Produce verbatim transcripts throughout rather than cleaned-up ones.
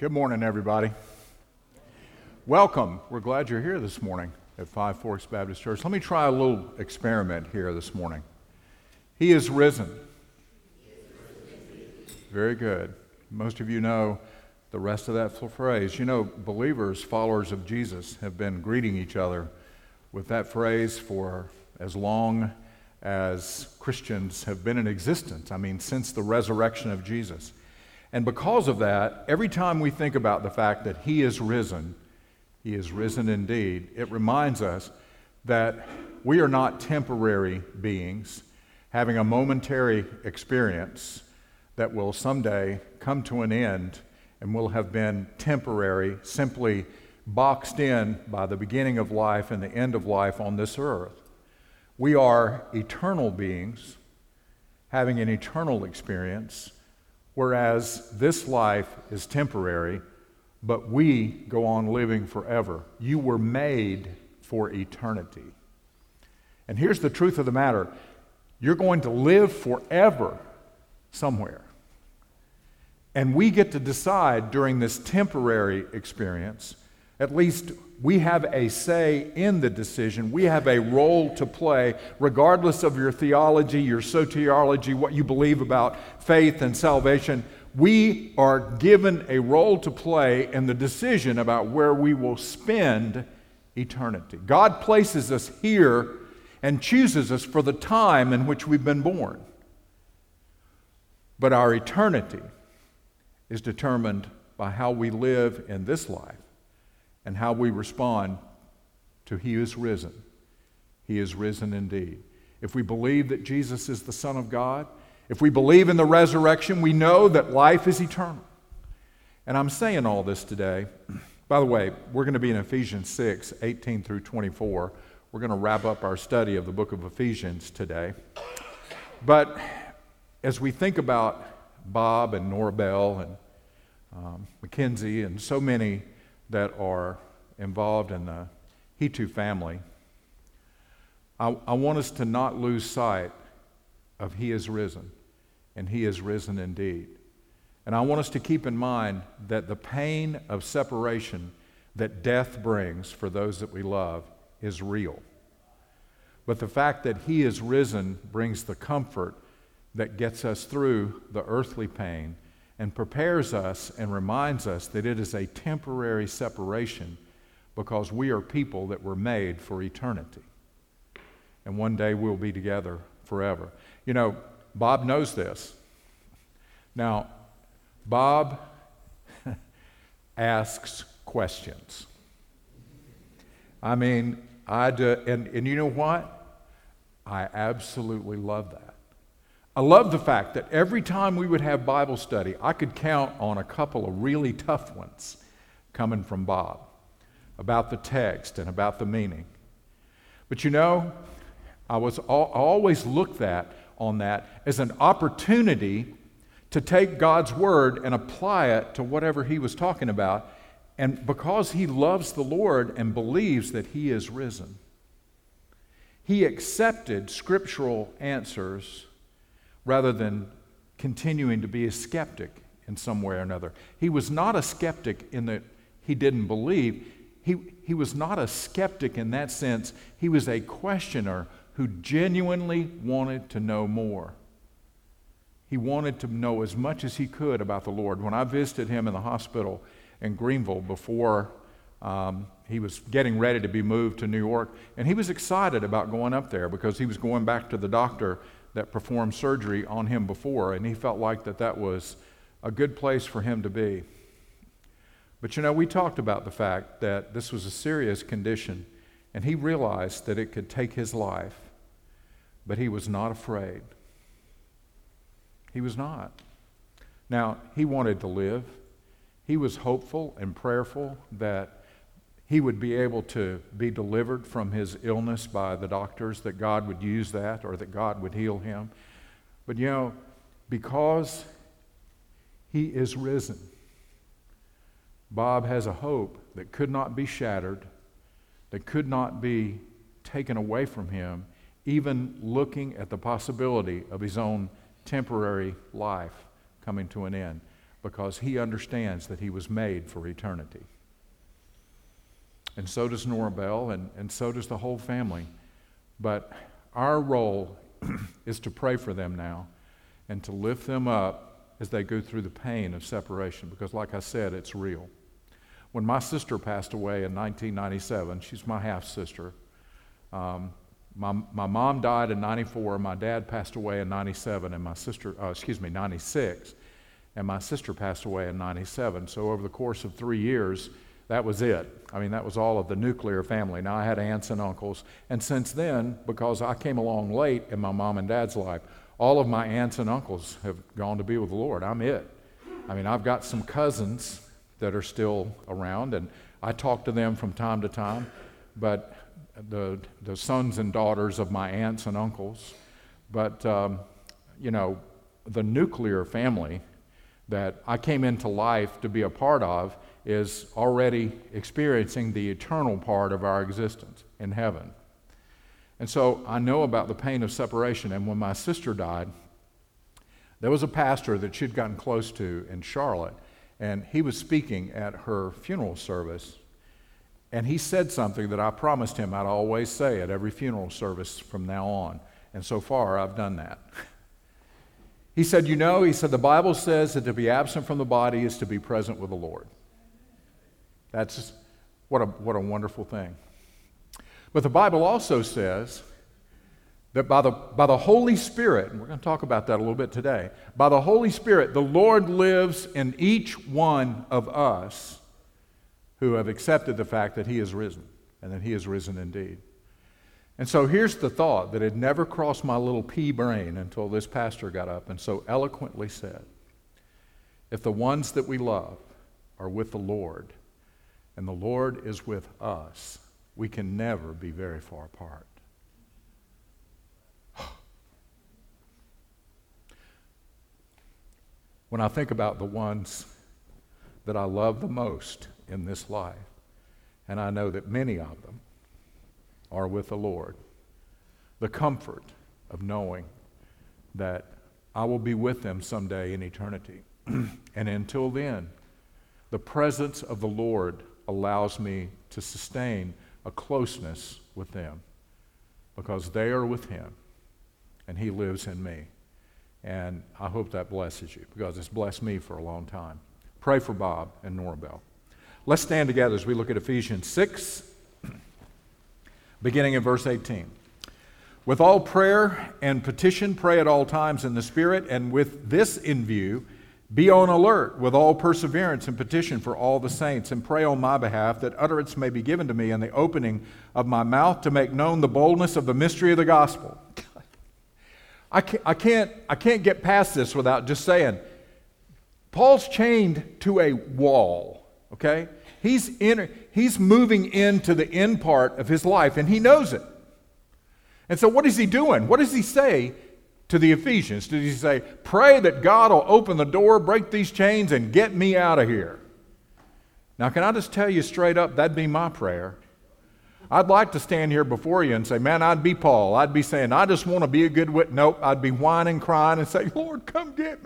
Good morning, everybody. Welcome. We're glad you're here this morning at Five Forks Baptist Church. Let me try a little experiment here this morning. He is risen. Very good. Most of you know the rest of that phrase. You know, believers, followers of Jesus, have been greeting each other with that phrase for as long as Christians have been in existence. I mean, since the resurrection of Jesus. And because of that, every time we think about the fact that He is risen, He is risen indeed, it reminds us that we are not temporary beings having a momentary experience that will someday come to an end and will have been temporary, simply boxed in by the beginning of life and the end of life on this earth. We are eternal beings having an eternal experience, whereas this life is temporary, but we go on living forever. You were made for eternity. And here's the truth of the matter. You're going to live forever somewhere. And we get to decide during this temporary experience, at least we have a say in the decision. We have a role to play, regardless of your theology, your soteriology, what you believe about faith and salvation. We are given a role to play in the decision about where we will spend eternity. God places us here and chooses us for the time in which we've been born. But our eternity is determined by how we live in this life and how we respond to He is risen. He is risen indeed. If we believe that Jesus is the Son of God, if we believe in the resurrection, we know that life is eternal. And I'm saying all this today. By the way, we're going to be in Ephesians six, eighteen through twenty-four. We're going to wrap up our study of the book of Ephesians today. But as we think about Bob and Norabelle and um, Mackenzie and so many that are involved in the Hitu family, I, I want us to not lose sight of He is risen, and He is risen indeed. And I want us to keep in mind that the pain of separation that death brings for those that we love is real. But the fact that He is risen brings the comfort that gets us through the earthly pain and prepares us and reminds us that it is a temporary separation because we are people that were made for eternity. And one day we'll be together forever. You know, Bob knows this. Now, Bob asks questions. I mean, I do, and, and you know what? I absolutely love that. I love the fact that every time we would have Bible study, I could count on a couple of really tough ones coming from Bob about the text and about the meaning. But you know, I was all, I always looked at on that as an opportunity to take God's word and apply it to whatever he was talking about. And because he loves the Lord and believes that He is risen, he accepted scriptural answers rather than continuing to be a skeptic in some way or another. He was not a skeptic in that he didn't believe. He, he was not a skeptic in that sense. He was a questioner who genuinely wanted to know more. He wanted to know as much as he could about the Lord. When I visited him in the hospital in Greenville before um, he was getting ready to be moved to New York, and he was excited about going up there because he was going back to the doctor that performed surgery on him before, and he felt like that that was a good place for him to be. But you know, we talked about the fact that this was a serious condition, and he realized that it could take his life, but he was not afraid. He was not. Now, he wanted to live. He was hopeful and prayerful that he would be able to be delivered from his illness by the doctors, that God would use that or that God would heal him. But you know, because He is risen, Bob has a hope that could not be shattered, that could not be taken away from him, even looking at the possibility of his own temporary life coming to an end. because he understands that he was made for eternity. And so does Nora Bell, and, and so does the whole family. But our role is to pray for them now and to lift them up as they go through the pain of separation, because like I said, it's real. When my sister passed away in nineteen ninety-seven, she's my half-sister. Um, my, my mom died in ninety-four, my dad passed away in ninety-seven, and my sister, uh, excuse me, ninety-six, and my sister passed away in ninety-seven. So over the course of three years, that was it. I mean, that was all of the nuclear family. Now, I had aunts and uncles, and since then, because I came along late in my mom and dad's life, all of my aunts and uncles have gone to be with the Lord. I'm it. I mean, I've got some cousins that are still around, and I talk to them from time to time, but the the sons and daughters of my aunts and uncles, but, um, you know, the nuclear family that I came into life to be a part of is already experiencing the eternal part of our existence in heaven. And so I know about the pain of separation, and when my sister died, there was a pastor that she'd gotten close to in Charlotte, and he was speaking at her funeral service, and he said something that I promised him I'd always say at every funeral service from now on, and so far I've done that. He said, you know, he said, the Bible says that to be absent from the body is to be present with the Lord. That's what a, what a wonderful thing. But the Bible also says that by the, by the Holy Spirit, and we're going to talk about that a little bit today, by the Holy Spirit, the Lord lives in each one of us who have accepted the fact that he is risen, and that he is risen indeed. And so here's the thought that had never crossed my little pea brain until this pastor got up and so eloquently said, if the ones that we love are with the Lord, and the Lord is with us, we can never be very far apart. When I think about the ones that I love the most in this life, and I know that many of them are with the Lord, the comfort of knowing that I will be with them someday in eternity. And until then, the presence of the Lord allows me to sustain a closeness with them because they are with him and he lives in me. And I hope that blesses you because it's blessed me for a long time. Pray for Bob and Nora Bell. Let's stand together as we look at Ephesians six, beginning in verse eighteen. With all prayer and petition, pray at all times in the Spirit, and with this in view, be on alert with all perseverance and petition for all the saints, and pray on my behalf that utterance may be given to me in the opening of my mouth to make known the boldness of the mystery of the gospel. I can't, I can't, I can't get past this without just saying, Paul's chained to a wall, okay? He's, in, he's moving into the end part of his life, and he knows it. And so what is he doing? What does he say to the Ephesians? Does he say, pray that God will open the door, break these chains, and get me out of here? Now, can I just tell you straight up, that'd be my prayer. I'd like to stand here before you and say, man, I'd be Paul. I'd be saying, I just want to be a good witness. Nope, I'd be whining, crying, and say, Lord, come get me.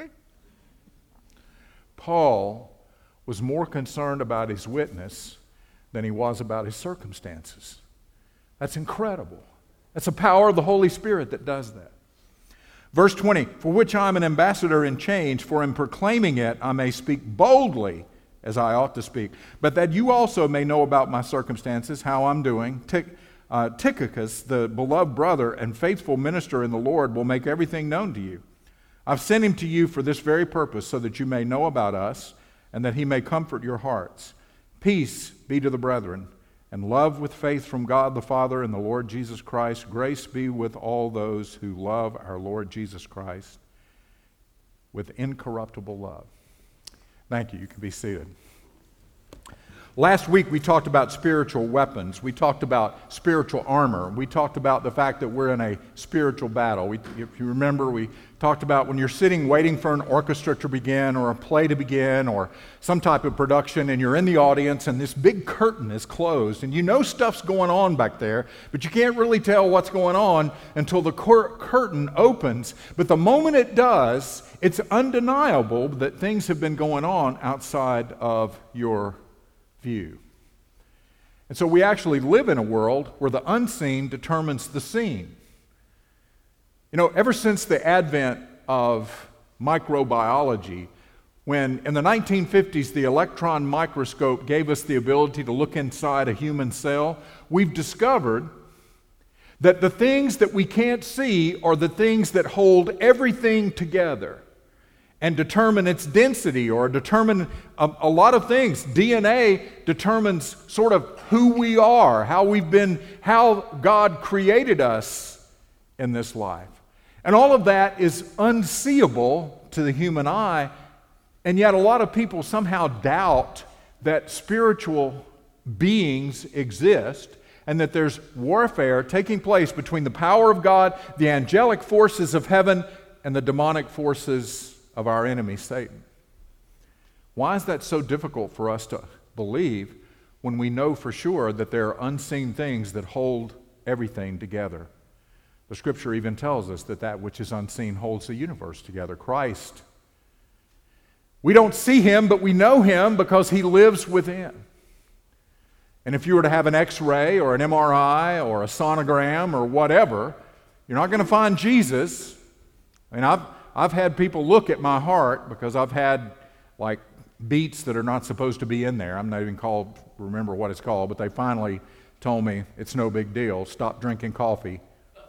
Paul was more concerned about his witness than he was about his circumstances. That's incredible. That's the power of the Holy Spirit that does that. Verse twenty, for which I am an ambassador in chains, for in proclaiming it I may speak boldly as I ought to speak, but that you also may know about my circumstances, how I'm doing. Tic- uh, Tychicus, the beloved brother and faithful minister in the Lord, will make everything known to you. I've sent him to you for this very purpose, so that you may know about us, and that he may comfort your hearts. Peace be to the brethren, and love with faith from God the Father and the Lord Jesus Christ. Grace be with all those who love our Lord Jesus Christ with incorruptible love. Thank you. You can be seated. Last week we talked about spiritual weapons. We talked about spiritual armor. We talked about the fact that we're in a spiritual battle. We, if you remember, we talked about when you're sitting waiting for an orchestra to begin or a play to begin or some type of production, and you're in the audience and this big curtain is closed and you know stuff's going on back there, but you can't really tell what's going on until the cur- curtain opens. But the moment it does, it's undeniable that things have been going on outside of your view. And so we actually live in a world where the unseen determines the seen. You know, ever since the advent of microbiology, when in the nineteen fifties the electron microscope gave us the ability to look inside a human cell, we've discovered that the things that we can't see are the things that hold everything together and determine its density or determine a, a lot of things. D N A determines sort of who we are, how we've been, how God created us in this life. And all of that is unseeable to the human eye, and yet a lot of people somehow doubt that spiritual beings exist and that there's warfare taking place between the power of God, the angelic forces of heaven, and the demonic forces of our enemy, Satan. Why is that so difficult for us to believe when we know for sure that there are unseen things that hold everything together? The Scripture even tells us that that which is unseen holds the universe together. Christ. We don't see Him, but we know Him because He lives within. And if you were to have an X-ray or an M R I or a sonogram or whatever, you're not going to find Jesus. I mean, I've I've had people look at my heart because I've had like beats that are not supposed to be in there. I'm not even called remember what it's called, but they finally told me it's no big deal. Stop drinking coffee.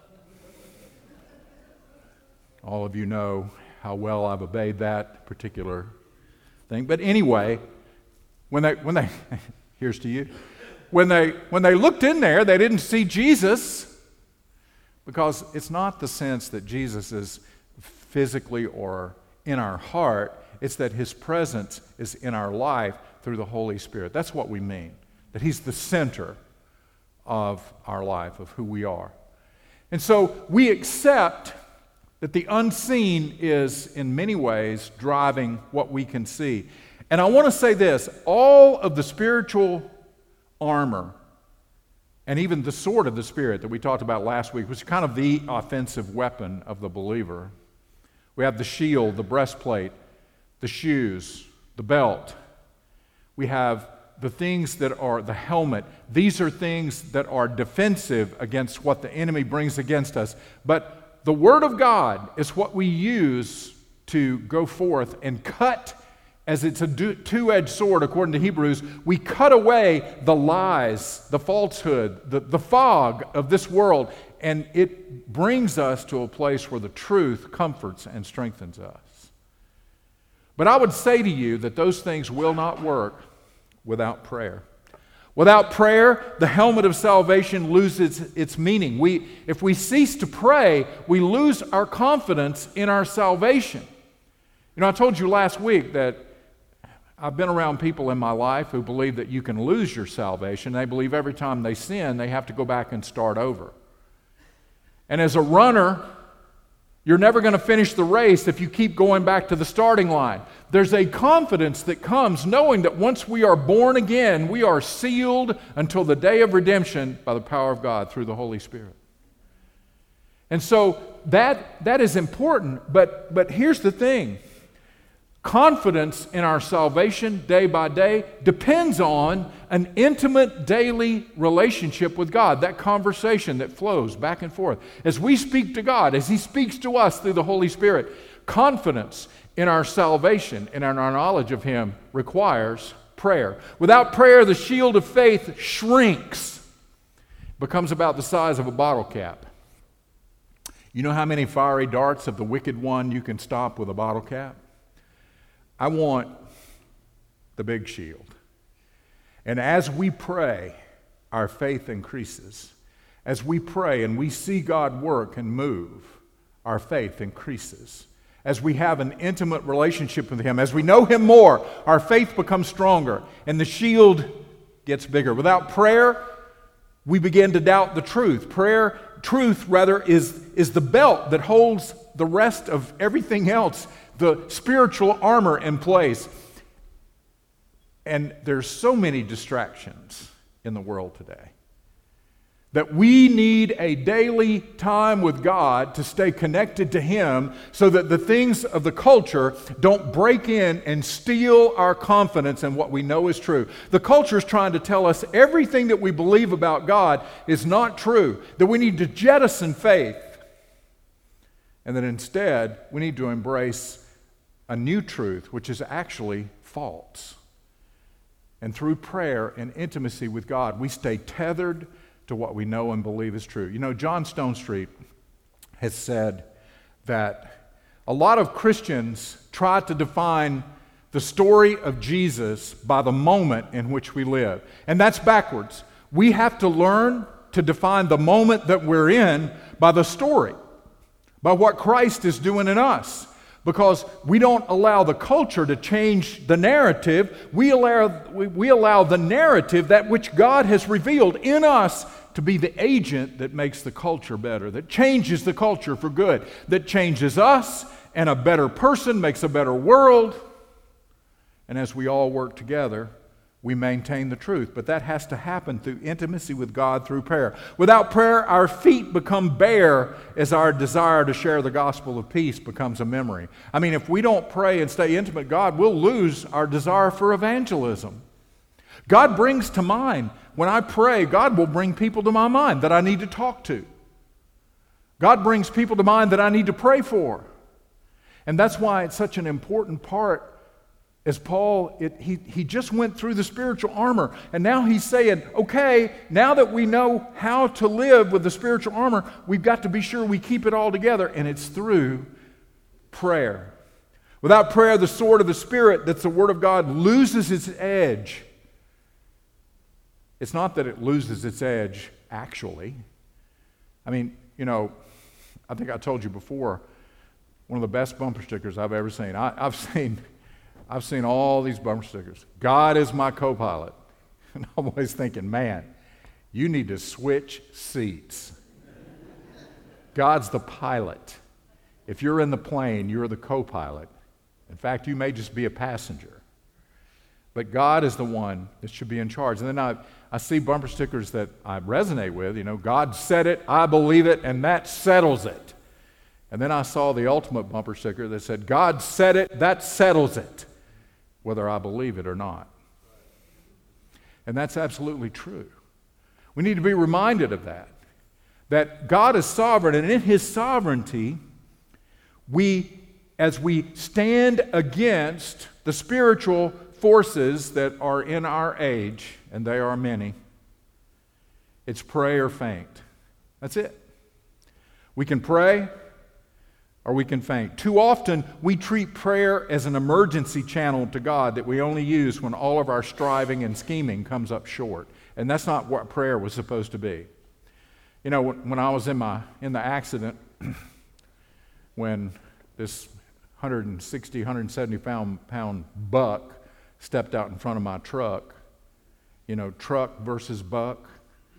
All of you know how well I've obeyed that particular thing. But anyway, when they when they here's to you. When they when they looked in there, they didn't see Jesus, because it's not the sense that Jesus is physically or in our heart. It's that His presence is in our life through the Holy Spirit. That's what we mean, that He's the center of our life, of who we are. And so we accept that the unseen is in many ways driving what we can see. And I want to say this, all of the spiritual armor and even the sword of the Spirit that we talked about last week, which is kind of the offensive weapon of the believer. We have the shield, the breastplate, the shoes, the belt. We have the things that are the helmet. These are things that are defensive against what the enemy brings against us. But the Word of God is what we use to go forth and cut. As it's a two-edged sword, according to Hebrews, we cut away the lies, the falsehood, the, the fog of this world, and it brings us to a place where the truth comforts and strengthens us. But I would say to you that those things will not work without prayer. Without prayer, the helmet of salvation loses its meaning. We, if we cease to pray, we lose our confidence in our salvation. You know, I told you last week that I've been around people in my life who believe that you can lose your salvation. They believe every time they sin, they have to go back and start over. And as a runner, you're never going to finish the race if you keep going back to the starting line. There's a confidence that comes knowing that once we are born again, we are sealed until the day of redemption by the power of God through the Holy Spirit. And so that, that is important, but, but here's the thing. Confidence in our salvation day by day depends on an intimate daily relationship with God, that conversation that flows back and forth. As we speak to God, as He speaks to us through the Holy Spirit, confidence in our salvation and in our knowledge of Him requires prayer. Without prayer, the shield of faith shrinks, becomes about the size of a bottle cap. You know how many fiery darts of the wicked one you can stop with a bottle cap? I want the big shield. And as we pray, our faith increases. As we pray and we see God work and move, our faith increases. As we have an intimate relationship with Him, as we know Him more, our faith becomes stronger, and the shield gets bigger. Without prayer, we begin to doubt the truth. Prayer, truth rather, is, is the belt that holds the rest of everything else, the spiritual armor in place. And there's so many distractions in the world today that we need a daily time with God to stay connected to Him so that the things of the culture don't break in and steal our confidence in what we know is true. The culture is trying to tell us everything that we believe about God is not true, that we need to jettison faith, and that instead we need to embrace a new truth, which is actually false. And through prayer and intimacy with God, we stay tethered to what we know and believe is true. You know, John Stonestreet has said that a lot of Christians try to define the story of Jesus by the moment in which we live. And that's backwards. We have to learn to define the moment that we're in by the story, by what Christ is doing in us. Because we don't allow the culture to change the narrative. We allow, we, we allow the narrative, that which God has revealed in us, to be the agent that makes the culture better, that changes the culture for good, that changes us, and a better person makes a better world. And as we all work together, we maintain the truth. But that has to happen through intimacy with God through prayer. Without prayer, our feet become bare as our desire to share the gospel of peace becomes a memory. I mean, if we don't pray and stay intimate with God, we'll lose our desire for evangelism. God brings to mind, when I pray, God will bring people to my mind that I need to talk to. God brings people to mind that I need to pray for. And that's why it's such an important part. As Paul, it, he, he just went through the spiritual armor, and now he's saying, okay, now that we know how to live with the spiritual armor, we've got to be sure we keep it all together, and it's through prayer. Without prayer, the sword of the Spirit, that's the Word of God, loses its edge. It's not that it loses its edge, actually. I mean, you know, I think I told you before, one of the best bumper stickers I've ever seen. I, I've seen... I've seen all these bumper stickers. God is my co-pilot. And I'm always thinking, man, you need to switch seats. God's the pilot. If you're in the plane, you're the co-pilot. In fact, you may just be a passenger. But God is the one that should be in charge. And then I, I see bumper stickers that I resonate with. You know, God said it, I believe it, and that settles it. And then I saw the ultimate bumper sticker that said, God said it, that settles it, whether I believe it or not. And that's absolutely true. We need to be reminded of that, that God is sovereign, and in His sovereignty, we, as we stand against the spiritual forces that are in our age, and they are many, it's pray or faint. That's it. We can pray, or we can faint. Too often, we treat prayer as an emergency channel to God that we only use when all of our striving and scheming comes up short. And that's not what prayer was supposed to be. You know, when I was in my in the accident, when this one hundred sixty, one hundred seventy pound buck stepped out in front of my truck, you know, truck versus buck,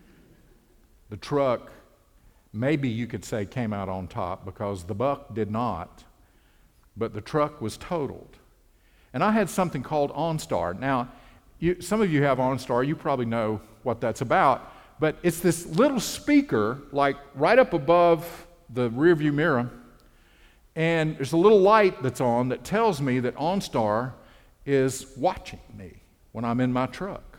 the truck, maybe you could say, came out on top because the buck did not, but the truck was totaled. And I had something called OnStar. Now, you, some of you have OnStar. You probably know what that's about, but it's this little speaker, like right up above the rearview mirror, and there's a little light that's on that tells me that OnStar is watching me when I'm in my truck.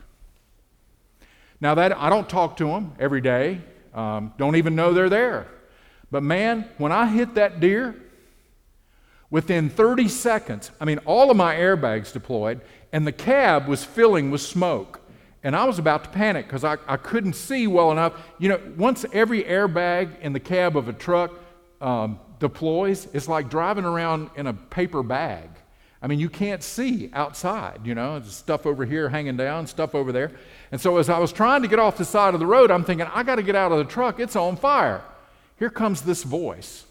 Now, that I don't talk to them every day. Um, don't even know they're there. But man, when I hit that deer, within thirty seconds, I mean, all of my airbags deployed, and the cab was filling with smoke. And I was about to panic because I, I couldn't see well enough. You know, once every airbag in the cab of a truck um, deploys, it's like driving around in a paper bag. I mean, you can't see outside, you know, there's stuff over here hanging down, stuff over there. And so as I was trying to get off the side of the road, I'm thinking, I got to get out of the truck. It's on fire. Here comes this voice.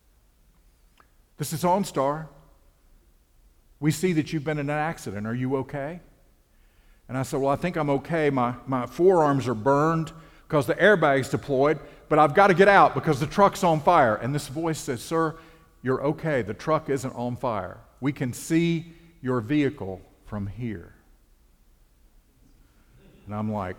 This is OnStar. We see that you've been in an accident. Are you okay? And I said, well, I think I'm okay. My, my forearms are burned because the airbag's deployed, but I've got to get out because the truck's on fire. And this voice says, sir, you're okay. The truck isn't on fire. We can see your vehicle from here. And I'm like,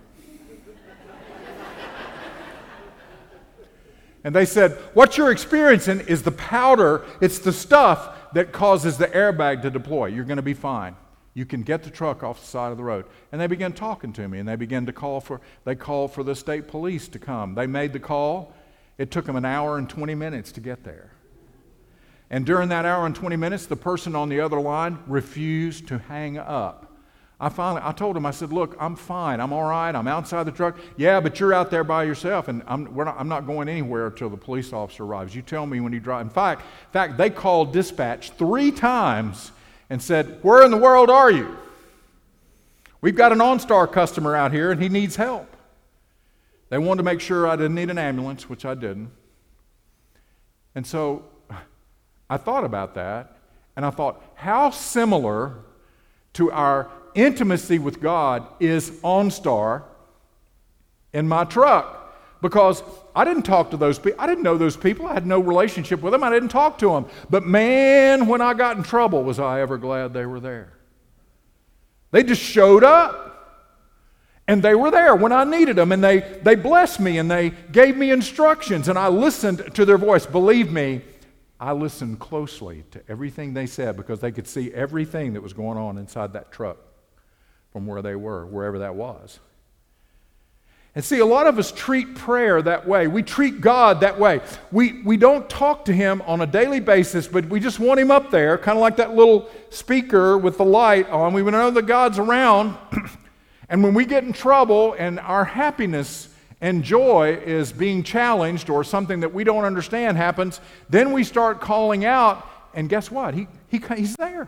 and they said, what you're experiencing is the powder, it's the stuff that causes the airbag to deploy. You're going to be fine. You can get the truck off the side of the road. And they began talking to me, and they began to call for, they called for the state police to come. They made the call. It took them an hour and twenty minutes to get there. And during that hour and twenty minutes, the person on the other line refused to hang up. I finally, I told him, I said, look, I'm fine. I'm all right. I'm outside the truck. Yeah, but you're out there by yourself, and I'm, we're not, I'm not going anywhere until the police officer arrives. You tell me when you drive. In fact, in fact, they called dispatch three times and said, where in the world are you? We've got an OnStar customer out here, and he needs help. They wanted to make sure I didn't need an ambulance, which I didn't. And so I thought about that, and I thought, how similar to our intimacy with God is OnStar in my truck. Because I didn't talk to those people. I didn't know those people. I had no relationship with them. I didn't talk to them. But man, when I got in trouble, was I ever glad they were there. They just showed up. And they were there when I needed them. And they, they blessed me and they gave me instructions. And I listened to their voice. Believe me, I listened closely to everything they said because they could see everything that was going on inside that truck from where they were, wherever that was. And see, a lot of us treat prayer that way. We treat God that way. We, we don't talk to Him on a daily basis, but we just want Him up there, kind of like that little speaker with the light on. We know that God's around. And when we get in trouble and our happiness and joy is being challenged or something that we don't understand happens, then we start calling out, and guess what? He, he, he's there.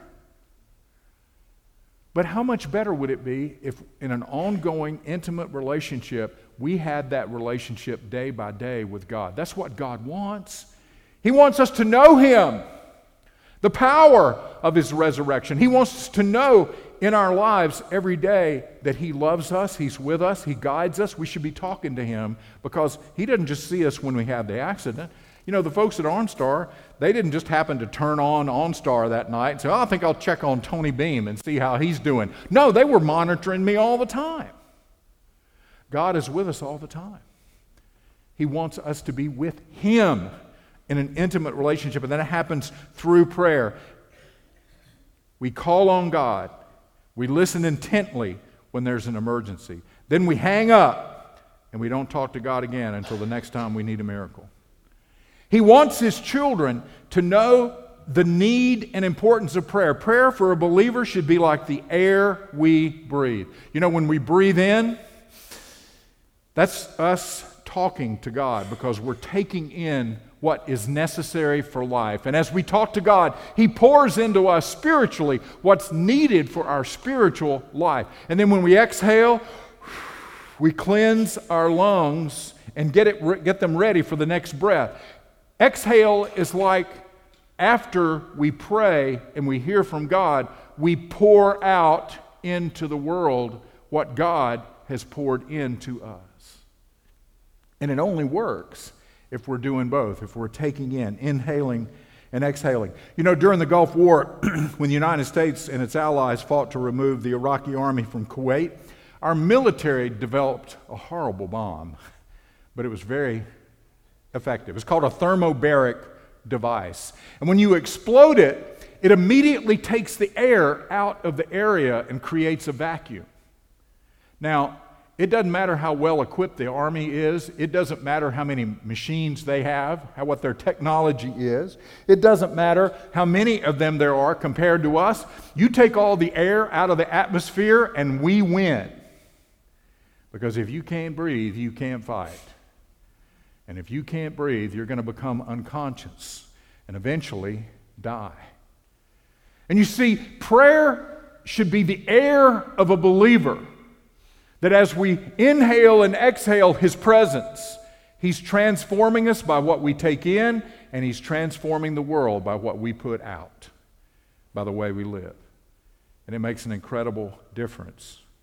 But how much better would it be if in an ongoing, intimate relationship, we had that relationship day by day with God? That's what God wants. He wants us to know Him, the power of His resurrection. He wants us to know in our lives every day that He loves us, He's with us, He guides us. We should be talking to Him because He doesn't just see us when we have the accident. You know, the folks at OnStar, they didn't just happen to turn on OnStar that night and say, oh, I think I'll check on Tony Beam and see how he's doing. No, they were monitoring me all the time. God is with us all the time. He wants us to be with Him in an intimate relationship, and that happens through prayer. We call on God. We listen intently when there's an emergency. Then we hang up, and we don't talk to God again until the next time we need a miracle. He wants His children to know the need and importance of prayer. Prayer for a believer should be like the air we breathe. You know, when we breathe in, that's us talking to God because we're taking in what is necessary for life. And as we talk to God, He pours into us spiritually what's needed for our spiritual life. And then when we exhale, we cleanse our lungs and get it, get them ready for the next breath. Exhale is like after we pray and we hear from God, we pour out into the world what God has poured into us. And it only works if we're doing both, if we're taking in, inhaling and exhaling. You know, during the Gulf War, when the United States and its allies fought to remove the Iraqi army from Kuwait, our military developed a horrible bomb, but it was very effective. It's called a thermobaric device. And when you explode it, it immediately takes the air out of the area and creates a vacuum. Now, it doesn't matter how well equipped the Army is. It doesn't matter how many machines they have, how what their technology is. It doesn't matter how many of them there are compared to us. You take all the air out of the atmosphere and we win. Because if you can't breathe, you can't fight. And if you can't breathe, you're going to become unconscious and eventually die. And you see, prayer should be the air of a believer. That as we inhale and exhale His presence, He's transforming us by what we take in, and He's transforming the world by what we put out, by the way we live. And it makes an incredible difference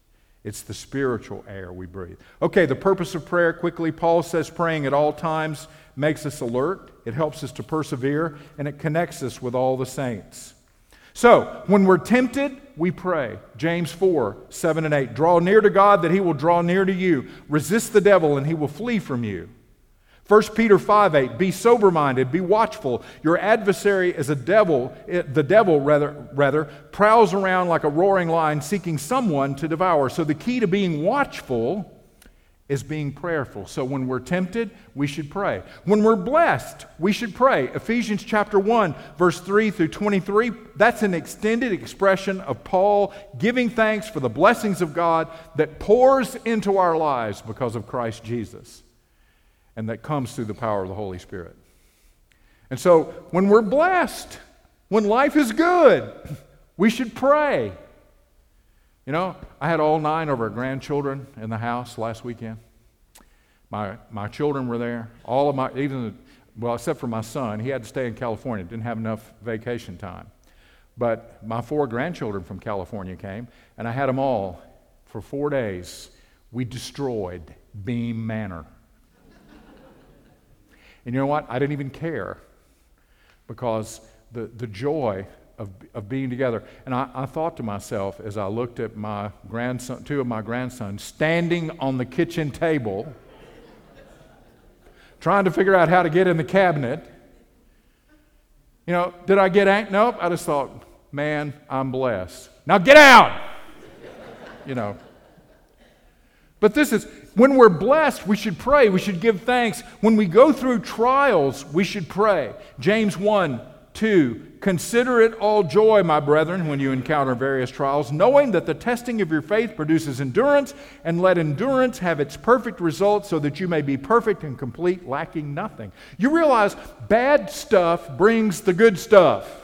It's the spiritual air we breathe. Okay, the purpose of prayer, quickly. Paul says praying at all times makes us alert, it helps us to persevere, and it connects us with all the saints. So, when we're tempted, we pray. James four, seven and eight. Draw near to God that he will draw near to you. Resist the devil and he will flee from you. First Peter five, eight. Be sober-minded, be watchful. Your adversary is a devil, the devil rather, rather, prowls around like a roaring lion seeking someone to devour. So the key to being watchful is being prayerful. So when we're tempted, we should pray. When we're blessed, we should pray. Ephesians chapter one, verse three through twenty-three, that's an extended expression of Paul giving thanks for the blessings of God that pours into our lives because of Christ Jesus, and that comes through the power of the Holy Spirit. And so when we're blessed, when life is good, we should pray. You know, I had all nine of our grandchildren in the house last weekend. My my children were there. All of my, even, well, except for my son, he had to stay in California, didn't have enough vacation time. But my four grandchildren from California came, and I had them all for four days. We destroyed Beam Manor. And you know what? I didn't even care, because the, the joy of, of being together. And I, I thought to myself as I looked at my grandson, two of my grandsons standing on the kitchen table, trying to figure out how to get in the cabinet. You know, did I get angry? Nope. I just thought, man, I'm blessed. Now get out! You know. But this is, when we're blessed, we should pray. We should give thanks. When we go through trials, we should pray. James one, two, consider it all joy, my brethren, when you encounter various trials, knowing that the testing of your faith produces endurance, and let endurance have its perfect result so that you may be perfect and complete, lacking nothing. You realize bad stuff brings the good stuff.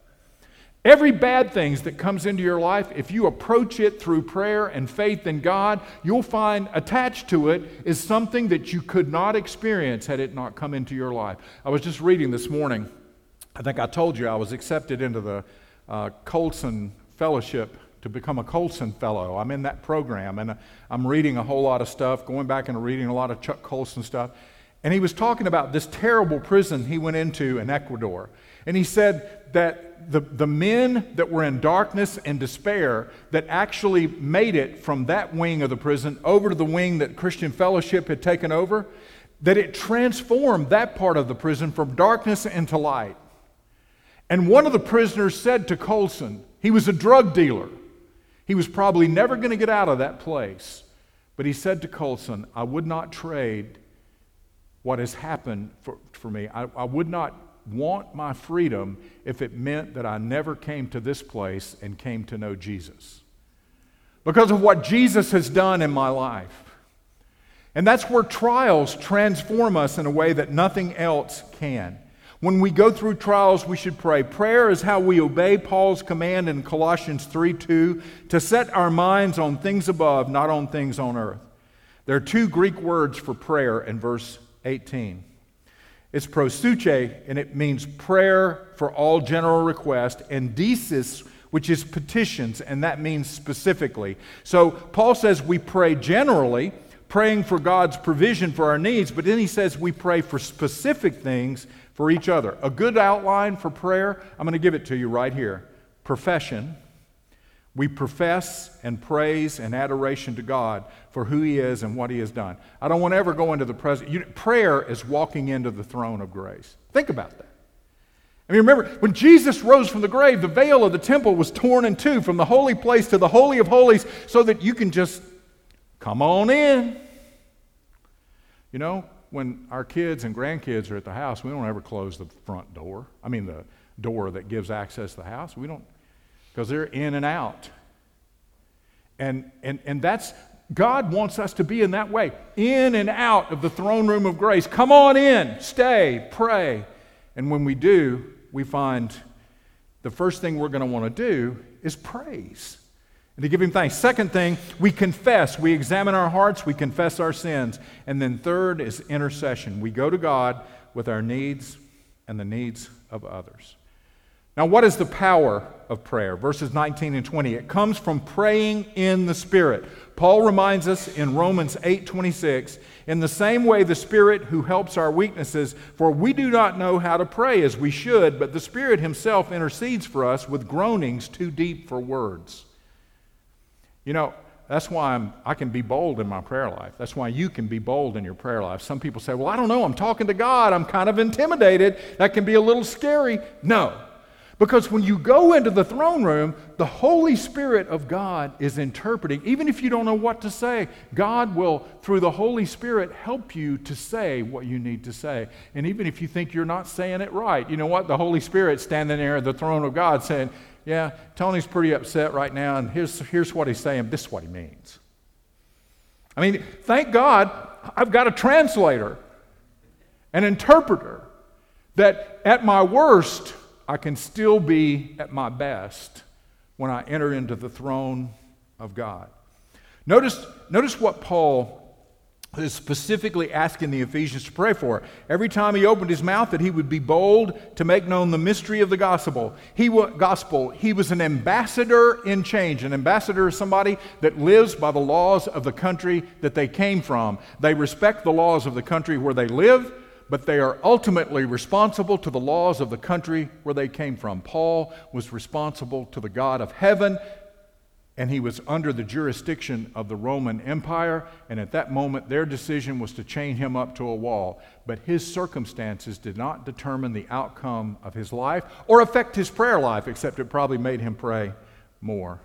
Every bad thing that comes into your life, if you approach it through prayer and faith in God, you'll find attached to it is something that you could not experience had it not come into your life. I was just reading this morning, I think I told you I was accepted into the uh, Colson Fellowship to become a Colson Fellow. I'm in that program, and I'm reading a whole lot of stuff, going back and reading a lot of Chuck Colson stuff. And he was talking about this terrible prison he went into in Ecuador. And he said that the, the men that were in darkness and despair that actually made it from that wing of the prison over to the wing that Christian Fellowship had taken over, that it transformed that part of the prison from darkness into light. And one of the prisoners said to Colson, he was a drug dealer. He was probably never going to get out of that place. But he said to Colson, I would not trade what has happened for, for me. I, I would not want my freedom if it meant that I never came to this place and came to know Jesus. Because of what Jesus has done in my life. And that's where trials transform us in a way that nothing else can. When we go through trials, we should pray. Prayer is how we obey Paul's command in Colossians three two to set our minds on things above, not on things on earth. There are two Greek words for prayer in verse eighteen. It's proseuche, and it means prayer for all general request, and desis, which is petitions, and that means specifically. So Paul says we pray generally, praying for God's provision for our needs, but then he says we pray for specific things for each other. A good outline for prayer, I'm going to give it to you right here. Profession. We profess and praise and adoration to God for who He is and what He has done. I don't want to ever go into the presence. You, prayer is walking into the throne of grace. Think about that. I mean, remember, when Jesus rose from the grave, the veil of the temple was torn in two from the holy place to the Holy of Holies so that you can just come on in. You know, when our kids and grandkids are at the house, we don't ever close the front door. I mean, the door that gives access to the house. We don't, because they're in and out. And, and, and that's, God wants us to be in that way, in and out of the throne room of grace. Come on in, stay, pray. And when we do, we find the first thing we're going to want to do is praise and to give Him thanks. Second thing, we confess. We examine our hearts, we confess our sins. And then third is intercession. We go to God with our needs and the needs of others. Now, what is the power of prayer? Verses nineteen and twenty. It comes from praying in the Spirit. Paul reminds us in Romans eight twenty-six, in the same way the Spirit who helps our weaknesses, for we do not know how to pray as we should, but the Spirit himself intercedes for us with groanings too deep for words. You know, that's why I'm, I can be bold in my prayer life. That's why you can be bold in your prayer life. Some people say, well, I don't know, I'm talking to God, I'm kind of intimidated. That can be a little scary. No. Because when you go into the throne room, the Holy Spirit of God is interpreting. Even if you don't know what to say, God will, through the Holy Spirit, help you to say what you need to say. And even if you think you're not saying it right, you know what? The Holy Spirit's standing there at the throne of God saying, yeah, Tony's pretty upset right now, and here's, here's what he's saying. This is what he means. I mean, thank God I've got a translator, an interpreter, that at my worst, I can still be at my best when I enter into the throne of God. Notice, notice what Paul is specifically asking the Ephesians to pray for. Every time he opened his mouth, that he would be bold to make known the mystery of the gospel. He, gospel. He was an ambassador in change. An ambassador is somebody that lives by the laws of the country that they came from. They respect the laws of the country where they live, but they are ultimately responsible to the laws of the country where they came from. Paul was responsible to the God of heaven, and he was under the jurisdiction of the Roman Empire, and at that moment their decision was to chain him up to a wall. But his circumstances did not determine the outcome of his life or affect his prayer life, except it probably made him pray more.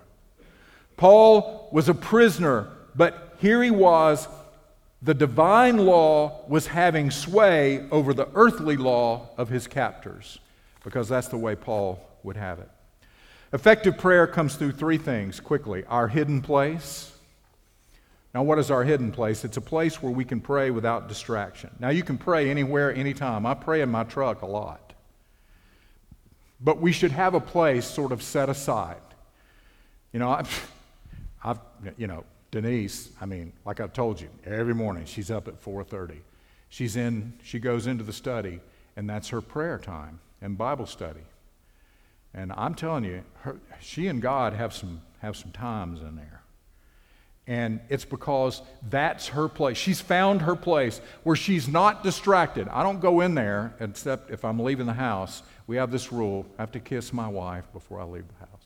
Paul was a prisoner, but here he was. The divine law was having sway over the earthly law of his captors, because that's the way Paul would have it. Effective prayer comes through three things quickly. Our hidden place. Now, what is our hidden place? It's a place where we can pray without distraction. Now, you can pray anywhere, anytime. I pray in my truck a lot. But we should have a place sort of set aside. You know, I've, I've you know, Denise, I mean, like I told you, every morning she's up at four thirty. She's in, she goes into the study, and that's her prayer time and Bible study. And I'm telling you, her, she and God have some have some times in there. And it's because that's her place. She's found her place where she's not distracted. I don't go in there except if I'm leaving the house. We have this rule, I have to kiss my wife before I leave the house.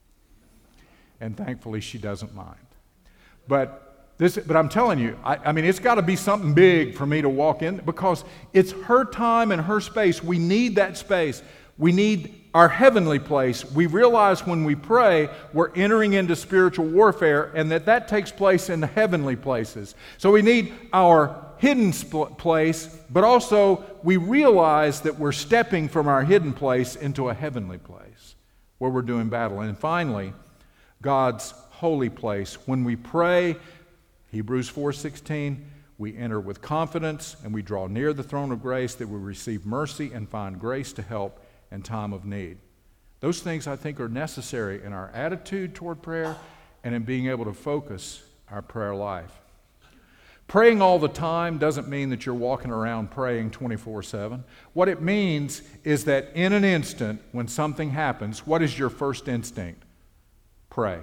And thankfully she doesn't mind. But this, but I'm telling you, I, I mean, it's got to be something big for me to walk in, because it's her time and her space. We need that space. We need our heavenly place. We realize when we pray, we're entering into spiritual warfare, and that that takes place in the heavenly places. So we need our hidden sp- place, but also we realize that we're stepping from our hidden place into a heavenly place where we're doing battle. And finally, God's holy place. When we pray, Hebrews four sixteen, we enter with confidence and we draw near the throne of grace that we receive mercy and find grace to help in time of need. Those things, I think, are necessary in our attitude toward prayer and in being able to focus our prayer life. Praying all the time doesn't mean that you're walking around praying twenty-four seven. What it means is that in an instant, when something happens, what is your first instinct? Pray.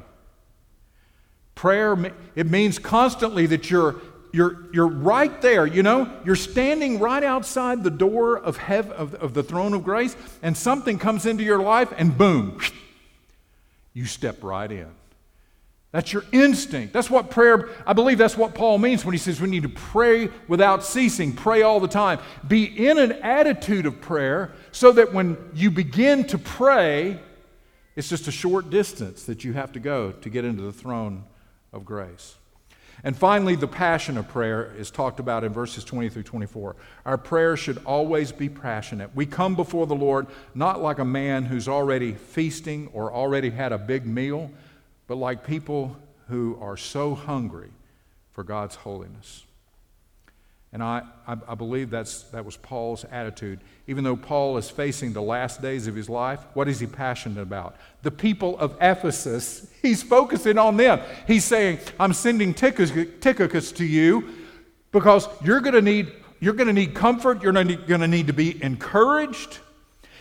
Prayer, it means constantly that you're, you're, you're right there, you know? You're standing right outside the door of, heaven, of, of the throne of grace, and something comes into your life, and boom, you step right in. That's your instinct. That's what prayer, I believe that's what Paul means when he says we need to pray without ceasing, pray all the time. Be in an attitude of prayer so that when you begin to pray, it's just a short distance that you have to go to get into the throne of grace. And finally, the passion of prayer is talked about in verses twenty through twenty-four. Our prayer should always be passionate. We come before the Lord not like a man who's already feasting or already had a big meal, but like people who are so hungry for God's holiness. And I, I, I believe that's, that was Paul's attitude. Even though Paul is facing the last days of his life, what is he passionate about? The people of Ephesus, he's focusing on them. He's saying, I'm sending Tychicus to you because you're going to need, you're going to need comfort. You're going to need to be encouraged.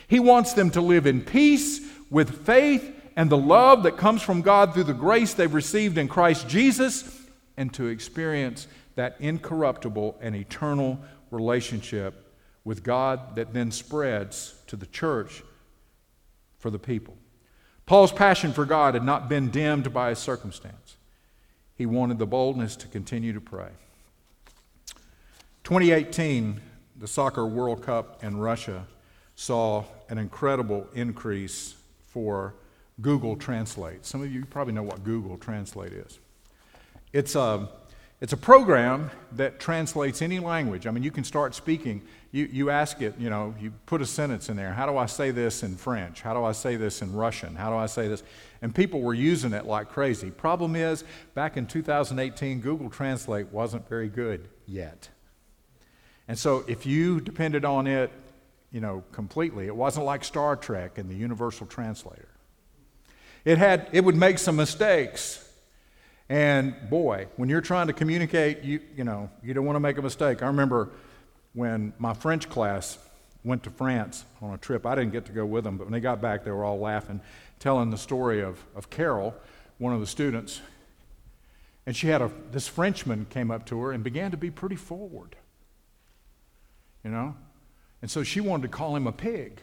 He wants them to live in peace with faith and the love that comes from God through the grace they've received in Christ Jesus, and to experience that incorruptible and eternal relationship with God that then spreads to the church for the people. Paul's passion for God had not been dimmed by his circumstance. He wanted the boldness to continue to pray. twenty eighteen, the Soccer World Cup in Russia saw an incredible increase for Google Translate. Some of you probably know what Google Translate is. It's a, it's a program that translates any language. I mean, you can start speaking. You, you ask it, you know, you put a sentence in there. How do I say this in French? How do I say this in Russian? How do I say this? And people were using it like crazy. Problem is, back in two thousand eighteen, Google Translate wasn't very good yet. And so if you depended on it, you know, completely, it wasn't like Star Trek and the Universal Translator. It had, it would make some mistakes. And boy, when you're trying to communicate, you, you know, you don't want to make a mistake. I remember when my French class went to France on a trip. I didn't get to go with them, but when they got back, they were all laughing, telling the story of, of Carol, one of the students. And she had a, this Frenchman came up to her and began to be pretty forward, you know? And so she wanted to call him a pig.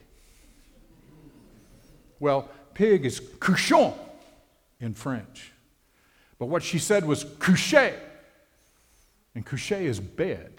Well, pig is cochon in French. But what she said was coucher. And coucher is bed.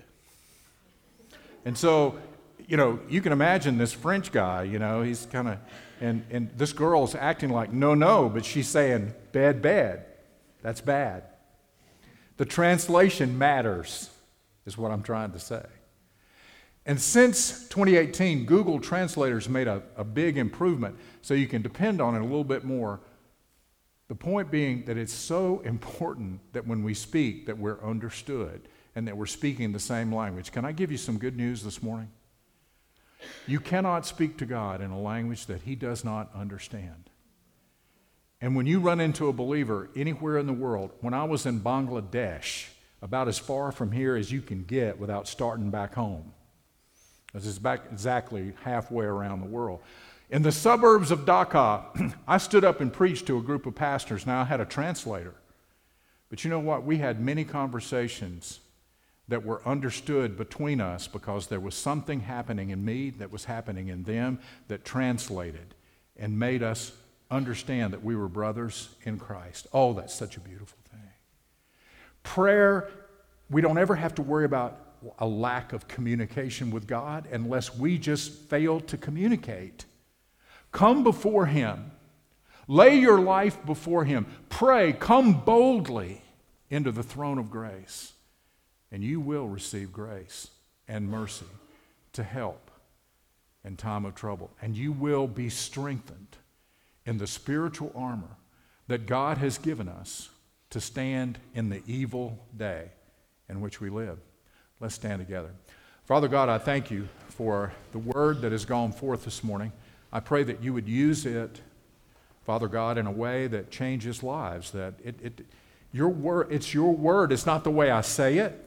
And so, you know, you can imagine this French guy, you know, he's kind of, and, and this girl's acting like, no, no, but she's saying, bed, bed. That's bad. The translation matters, is what I'm trying to say. And since twenty eighteen, Google Translators made a, a big improvement, so you can depend on it a little bit more. The point being that it's so important that when we speak, that we're understood and that we're speaking the same language. Can I give you some good news this morning? You cannot speak to God in a language that He does not understand. And when you run into a believer anywhere in the world, when I was in Bangladesh, about as far from here as you can get without starting back home, this is back exactly halfway around the world. In the suburbs of Dhaka, I stood up and preached to a group of pastors. Now, I had a translator. But you know what? We had many conversations that were understood between us because there was something happening in me that was happening in them that translated and made us understand that we were brothers in Christ. Oh, that's such a beautiful thing. Prayer, we don't ever have to worry about a lack of communication with God unless we just fail to communicate. Come before Him. Lay your life before Him. Pray. Come boldly into the throne of grace. And you will receive grace and mercy to help in time of trouble. And you will be strengthened in the spiritual armor that God has given us to stand in the evil day in which we live. Let's stand together. Father God, I thank you for the word that has gone forth this morning. I pray that you would use it, Father God, in a way that changes lives, that it, it your word, it's your word. It's not the way I say it.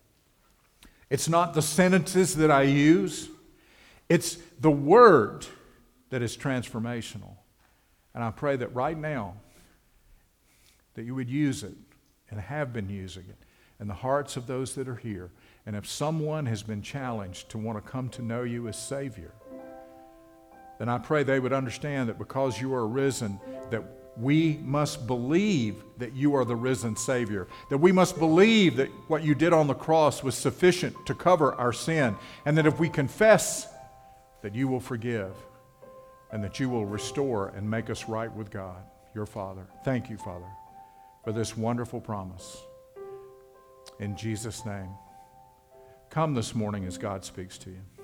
It's not the sentences that I use. It's the word that is transformational. And I pray that right now that you would use it and have been using it in the hearts of those that are here. And if someone has been challenged to want to come to know you as Savior, then I pray they would understand that because you are risen, that we must believe that you are the risen Savior, that we must believe that what you did on the cross was sufficient to cover our sin, and that if we confess, that you will forgive, and that you will restore and make us right with God, your Father. Thank you, Father, for this wonderful promise. In Jesus' name. Come this morning as God speaks to you.